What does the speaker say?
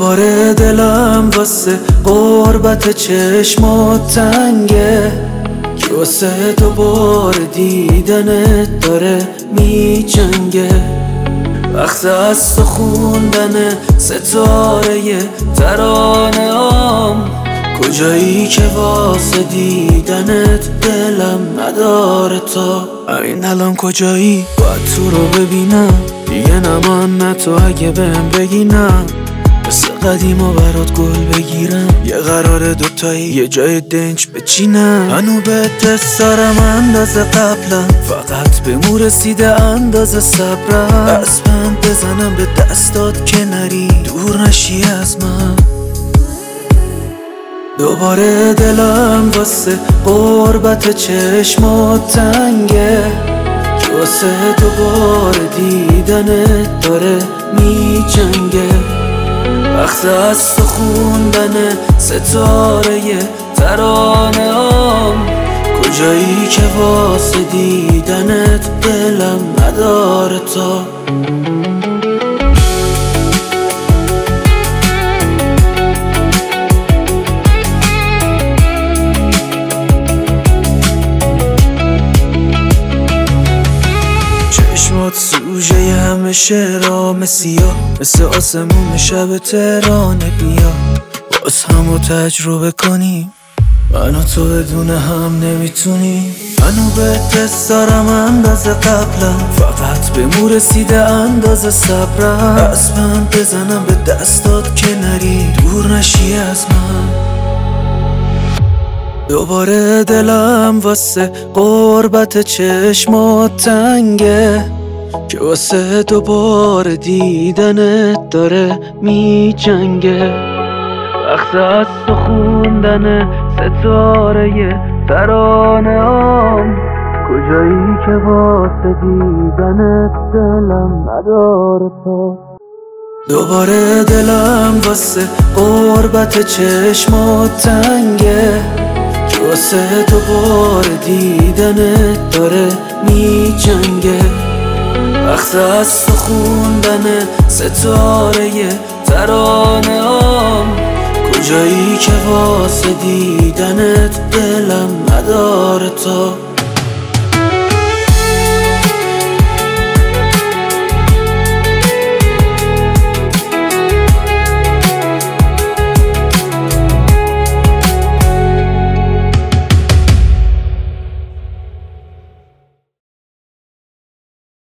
دوباره دلم واسه غربت چشمات تنگه که واسه دوباره دیدنت داره میجنگه. وقت از تو خوندن ستاره ترانه کجایی که واسه دیدنت دلم نداره تا همین الان کجایی؟ باید تو رو ببینم دیگه نمان تو اگه بهم بگی نه مثل قدیما برات گل بگیرم یه قرار دوتایی یه جای دنج بچینم هنو به دست دارم اندازه قبلم فقط به مو رسیده اندازه صبرم از بند بزنم به دستات که نری دور نشی از من. دوباره دلم واسه غربت چشمات تنگه که واسه دوباره دیدنت داره میجنگه. وقت از تو خوندن ستاره ترانه کجایی که واسه دیدنت دلم نداره تا چشمات سوژه همه شعرام سیاه مثل آسمون شب تهرانه بیا باز همو تجربه کنیم من و تو بدون هم نمیتونیم منو به دست دارم اندازه قبلم فقط به مو رسیده اندازه صبرم از من بزنم به دستات که نری دور نشی از من. دوباره دلم واسه غربت چشمات تنگه که واسه دوباره دیدنت داره میجنگه. وقت از تو خوندن ستاره ترانه کجایی که واسه دیدنت دلم نداره تا دوباره دلم واسه غربت چشمات تنگه که واسه دوباره دیدنت داره میجنگه. وقت از تو خوندن ستاره ترانه کجایی که واسه دیدنت دلم نداره تا